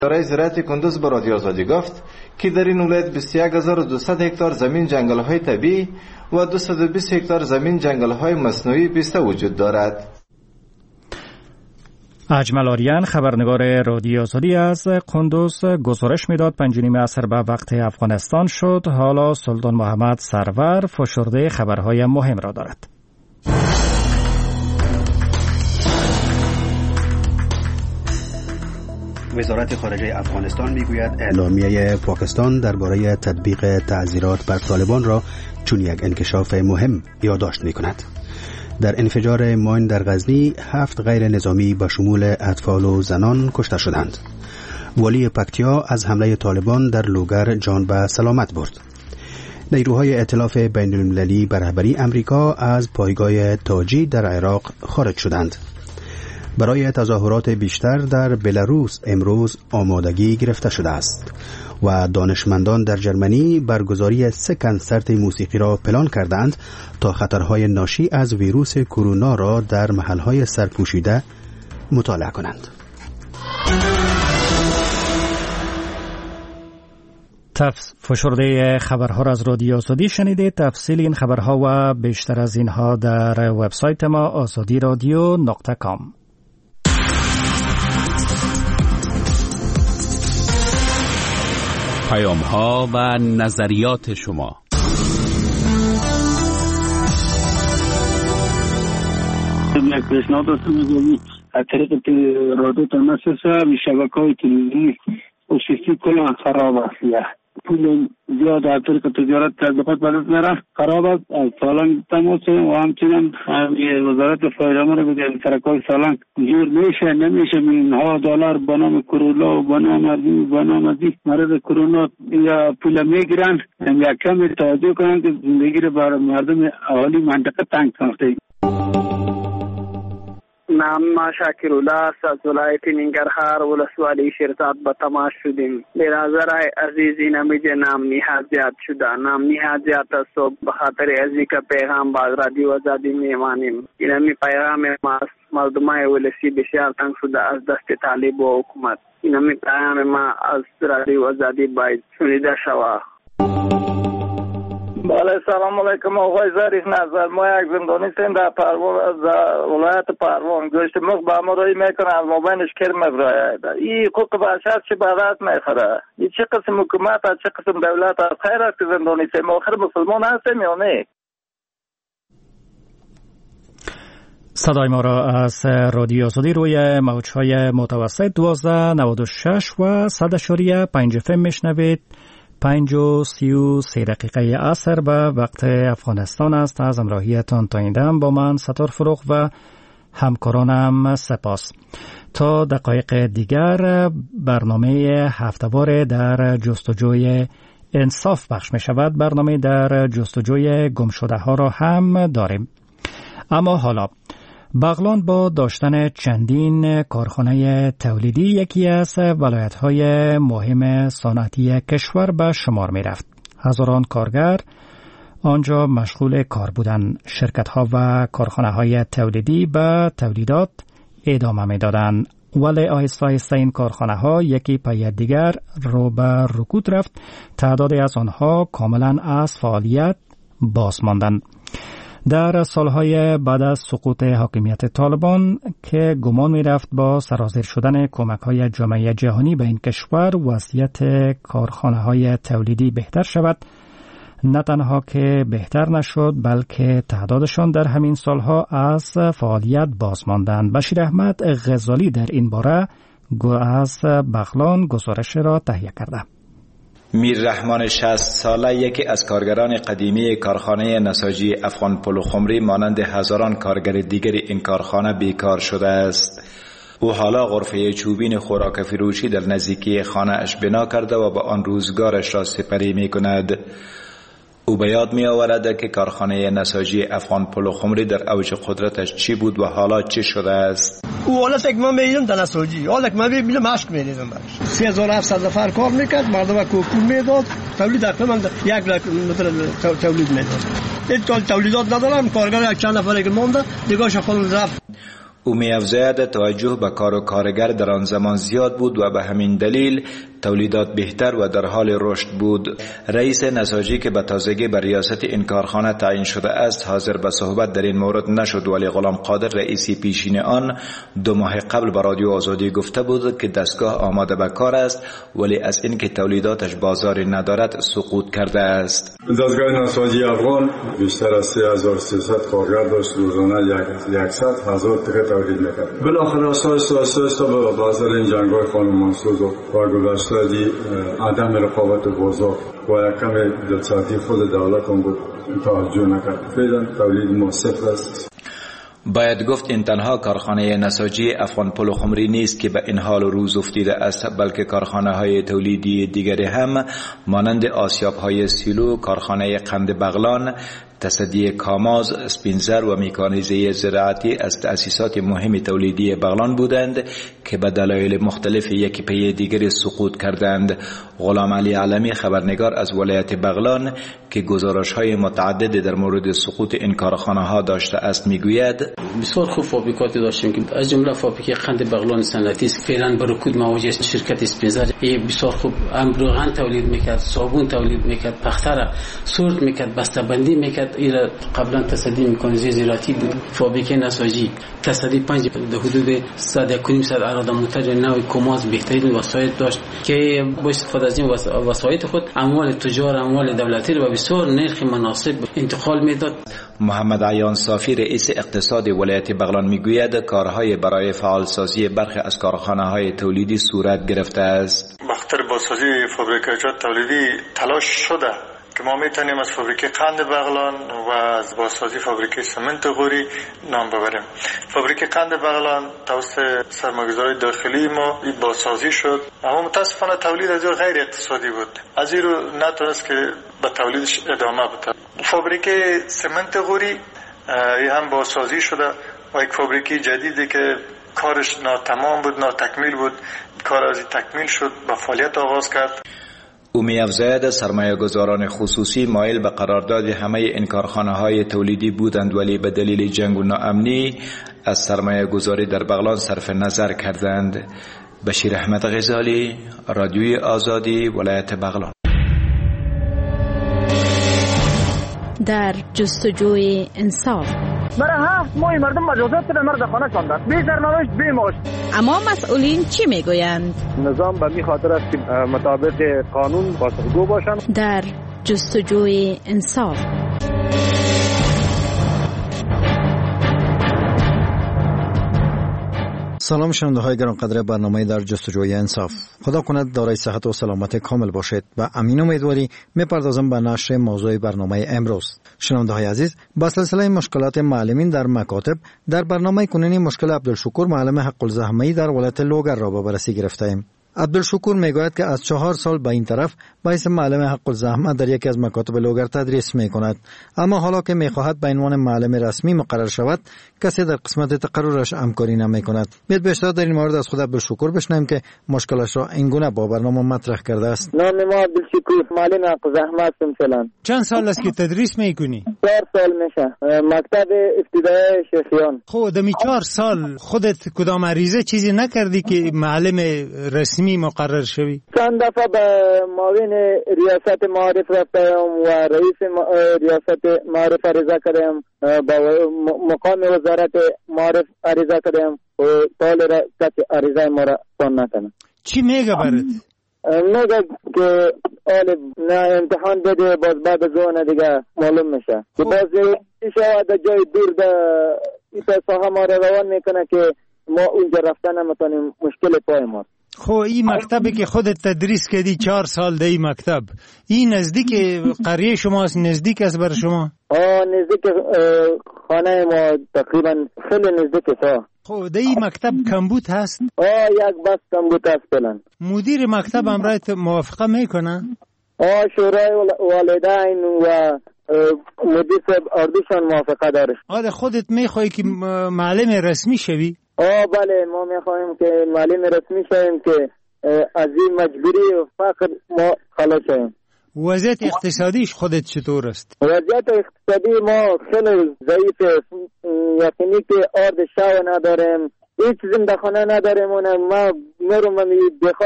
اداره زراعت کندوز به رادیو آزادی گفت که در این ولایت 21200 هکتار زمین جنگل‌های طبیعی و 220 هکتار زمین جنگل‌های مصنوعی پیسته وجود دارد. اجمل آریان خبرنگار رادیو آزادی از کندوز گزارش میداد 5:30 عصر به وقت افغانستان شد. حالا سلطان محمد سرور فشرده خبرهای مهم را دارد. وزارت خارجه افغانستان میگوید اعلامیه پاکستان درباره تطبیق تعزیرات بر طالبان را چون یک انکشاف مهم یادداشت میکند. در انفجار ماین در غزنی 7 غیر نظامی به شمول اطفال و زنان کشته شدند. والی پکتیا از حمله طالبان در لوگر جان به سلامت برد. نیروهای ائتلاف بین المللی به رهبری امریکا از پایگاه تاجی در عراق خارج شدند. برای تظاهرات بیشتر در بلاروس امروز آمادگی گرفته شده است و دانشمندان در جرمنی برگزاری 3 کنسرت موسیقی را پلان کردند تا خطرهای ناشی از ویروس کرونا را در محلهای سرپوشیده مطالعه کنند. فشرده خبرها را از رادیو آزادی شنیدید. تفصیل این خبرها و بیشتر از اینها در وبسایت ما azadiradio.com. پیام‌ها و نظریات شما. یک پیشنهاد داشتم از طریق رادیو تماسس شبکه‌های تلویزیونی خصوصی کلا خراب است. پول زیاد از طریق تجارت تبلیغات بلد میره خراب است. از سالان تماس و همچنین وزارت فایده رو بگه ترکای سالان جور نمیشه اینها دلار به نام کرونا و به نام مرض کرونا یا پول میگیرن. یا کمی توجه کنن که زندگی رو برای مردم اهالی منطقه تنگ ساخته. نام ما شاکر الله از ولایت ننگرهار ولسوالی شیرزاد به تماس شدیم. برادرای عزیزی نمیجه نام نهاد زیاد شده. نام نهاد زیاد است به خاطر ازی که پیغام باز رادیو آزادی میمانیم. اینمی پیغام ما مردمای ولسی بسیار تنگ شده از دست طالب و حکومت. اینمی پیغام ما از رادیو آزادی باید شنیده شود. بله سلام علیکم آقای ظریف نظر. ما یک زندانی سیم در پروان از ولایت پروان گوشت مخ به امرایی میکنه از مابینش کرم مبراید. این حقوق بشر چه برات میخوره؟ این چه قسم حکومت است چه قسم دولت است؟ خیر است که زندانی سیم آخر مسلمان هستیم یا نه؟ صدای ما را از رادیو آزادی روی موج‌های متوسط 1296 و 100.5 FM میشنوید. 5:33 عصر به وقت افغانستان است. از همراهیتان تا این دم با من ستار فروغ و همکارانم سپاس. تا دقایق دیگر برنامه هفته‌وار در جستجوی انصاف پخش می شود. برنامه در جستجوی گمشده ها را هم داریم. اما حالا بغلان با داشتن چندین کارخانه تولیدی یکی از ولایت‌های مهم صنعتی کشور به شمار می‌رفت. هزاران کارگر آنجا مشغول کار بودند. شرکت‌ها و کارخانه‌های تولیدی به تولیدات ادامه می‌دادند. ولی آهسته آهسته این کارخانه‌ها یکی پی دیگر رو به رکود رفت. تعدادی از آنها کاملاً از فعالیت باز ماندند. در سالهای بعد از سقوط حاکمیت طالبان که گمان می‌رفت با سرازیر شدن کمک‌های جامعه جهانی به این کشور وضعیت کارخانه‌های تولیدی بهتر شود، نه تنها که بهتر نشد بلکه تعدادشان در همین سالها از فعالیت باز ماندند. بشیر احمد غزالی در این باره از بغلان گزارش را تهیه کرده. میر رحمان 60 ساله یکی از کارگران قدیمی کارخانه نساجی افغان پلوخمری مانند هزاران کارگر دیگر این کارخانه بیکار شده است. او حالا غرفه چوبین خوراک فروشی در نزدیکی خانه اش بنا کرده و با آن روزگارش را سپری می کند. او به یاد می آورد که کارخانه نساجی افغان پلوخمری در اوج قدرتش چی بود و حالا چی شده است. او حالا که من میدم در نساجی حالا که من میبینم مشک میریزم برش 3700 نفر کار میکرد، مردم کوکول میداد، تولید اکنون من 1 لک تولید میداد. این تولیدات ندارم، کارگر یک چند نفره که مونده دیگه خودم رفت. او می‌افزاید توجه به کار و کارگر در آن زمان زیاد بود و به همین دلیل تولیدات بهتر و در حال رشد بود. رئیس نساجی که به تازگی بر ریاست این کارخانه تعیین شده است حاضر به صحبت در این مورد نشد، ولی غلام قادر رئیسی پیشین آن 2 ماه قبل به رادیو آزادی گفته بود که دستگاه آماده به کار است، ولی از اینکه تولیداتش بازاری ندارد سقوط کرده است. دستگاه نساجی افغان بیشتر از 3300 کارگر داشت، روزانه 100,000 تکه تولید میکرد. بالاخره اساس به بازار این جنگ‌های خانم منصور و گذشته عدم رقابت بازار و کم دلچسبی خود دولت هم بود توجه نکرد. فعلا تولید ما صفر است. باید گفت این تنها کارخانه نساجی افغان پلوخمری نیست که به این حال روز افتیده است، بلکه کارخانه های تولیدی دیگری هم مانند آسیاب های سیلو، کارخانه قند بغلان، تصدی کاماز، اسپینزر و میکانیزه زراعتی از تأسیسات مهم تولیدی بغلان بودند که به دلایل مختلف یکی پی دیگری سقوط کردند. غلام علی علمی خبرنگار از ولایت بغلان که گزارش‌های متعدد در مورد سقوط این کارخانه‌ها داشته است میگوید بسیار خوب فابریکاتی داشتیم که از جمله فابریکه قند بغلان صنعتی فعلا به رکود مواجه شرکت اسپینزر بسیار خوب روغن تولید میکرد، صابون تولید میکرد، پختر سورت میکرد، بسته‌بندی میکرد. ایرا قبلا تصدی میکانیزه زراعتی بود. فابریکه نساجی تصدی 5 در حدود 100 اراده موتور نوع کماز بهترین وسایل داشت که با استفاده از این وسایل خود اموال تجار، اموال دولتی را به بسیار نرخ مناسب انتقال میداد. محمد عیان صافی رئیس اقتصاد ولایت بغلان میگوید کارهای برای فعالسازی برخی از کارخانه‌های تولیدی صورت گرفته است. بخاطر بازسازی فابریکه‌های تولیدی تلاش شده که ما میتونیم از فابریکه قند بغلان و از بازسازی فابریکه سمنت غوری نام ببریم. فابریکه قند بغلان توسط سرمایه‌گذاران داخلی ما بازسازی شد، اما متاسفانه تولید از غیر اقتصادی بود، از این رو نتونست که به تولیدش ادامه بده. فابریکه سمنت غوری هم بازسازی شده و یک فابریکه جدیدی که کارش ناتمام بود، ناتکمیل بود، کار از تکمیل شد، به فعالیت آغاز کرد. او می‌افزاید سرمایه گذاران خصوصی مایل به قرارداد همه این کارخانه های تولیدی بودند، ولی به دلیل جنگ و ناامنی از سرمایه گذاری در بغلان صرف نظر کردند. بشیر احمد غزالی، رادیوی آزادی، ولایت بغلان. در جستجوی انصاف برای 7 ماه مردم مجازات به مرد خانه شاندند، بی سرنوشت بی معاش. اما مسئولین چی میگویند؟ نظام به می خاطر است که مطابق قانون پاسخگو باشند. در جستجوی انصاف. سلام شنونده های گرانقدر برنامه در جستجوی انصاف. خدا کند دارای صحت و سلامت کامل باشید. و امین امیدواری میپردازم به نشر موضوع برنامه امروز. شنونده های عزیز، با سلسله مشکلات معلمین در مکاتب در برنامه کنونی مشکل عبدالشکور معلم حق الزحمه‌ای در ولایت لوگر را به بررسی گرفتیم. عبدالشکور میگوید که از 4 سال به این طرف باعث معلم حق الزحمه در یکی از مکاتب لوگر تدریس میکند، اما حالا که میخواهد به عنوان معلم رسمی مقرر شود کسی در قسمت تقررش همکاری نمیکند. بیاید بیشتر در این مورد از خود عبدالشکور بشنویم که مشکلش را این گونه با برنامه مطرح کرده است. نام ما عبدالشکور، معلم حق الزحمه هستم فعلا. چند سال است که تدریس میکنی؟ 4 سال میشه. مکتب ابتدایی شیخیان. خب دمی 4 سال خودت کدام عریضه چیزی نکردی که معلم رسمی مقرر شوی؟ چند دفعه به معاون ریاست معارف رفتم و رئیس ریاست معارف عریضه کردم، با مقام وزارت معارف عریضه کردم و طال را کسی عریضه ما را پان نکنه. چی میگه برات؟ میگه که نه امتحان بده، باز بعد از اون دیگه معلوم میشه که باز شاید جای دور در این ساحه ما را روان میکنه که ما اونجا رفتن نمیتونیم، مشکل پای ما. خب این مکتبی که خودت تدریس کردی 4 سال در این مکتب، این نزدیک قریه شماست؟ نزدیک است برای شما؟ نزدیک خانه ما، تقریبا خیلی نزدیک است. خب در این مکتب کمبود هست؟ یک بس کمبود هست فعلا. مدیر مکتب هم رایت موافقه میکنه؟ شورای والدین و مدیر صاحب اردوشان موافقه داره. خودت میخوای که معلم رسمی شوی؟ بله، ما میخوایم که معلم رسمی شویم که از این مجبوری و فقر ما خلاص شویم. وضعیت اقتصادیش خودت چطور است؟ وضعیت اقتصادی ما خیلی ضعیفه. یقینی که آرد شو نداریم، هیچ زندخانه نداریم. ما میرم